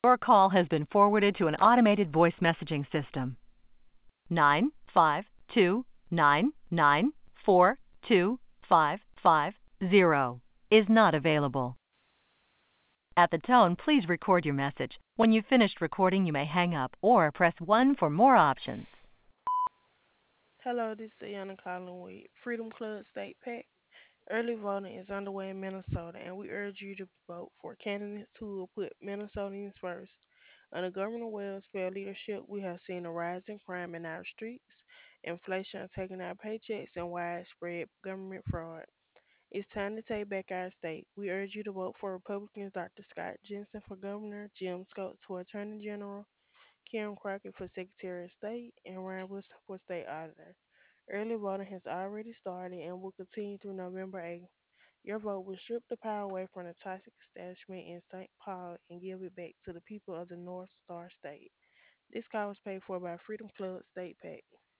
Your call has been forwarded to an automated voice messaging system. 95299942550 is not available. At the tone, please record your message. When you've finished recording, you may hang up or press 1 for more options. Hello, this is Ayana calling with Freedom Club State PAC. Early voting is underway in Minnesota, and we urge you to vote for candidates who will put Minnesotans first. Under Governor Wells' fair leadership, we have seen a rise in crime in our streets, inflation taking our paychecks, and widespread government fraud. It's time to take back our state. We urge you to vote for Republicans Dr. Scott Jensen for governor, Jim Scott for attorney general, Karen Crockett for Secretary of State, and Ryan Wilson for State Auditor. Early voting has already started and will continue through November 8th. Your vote will strip the power away from the toxic establishment in St. Paul and give it back to the people of the North Star State. This call was paid for by Freedom Club State PAC.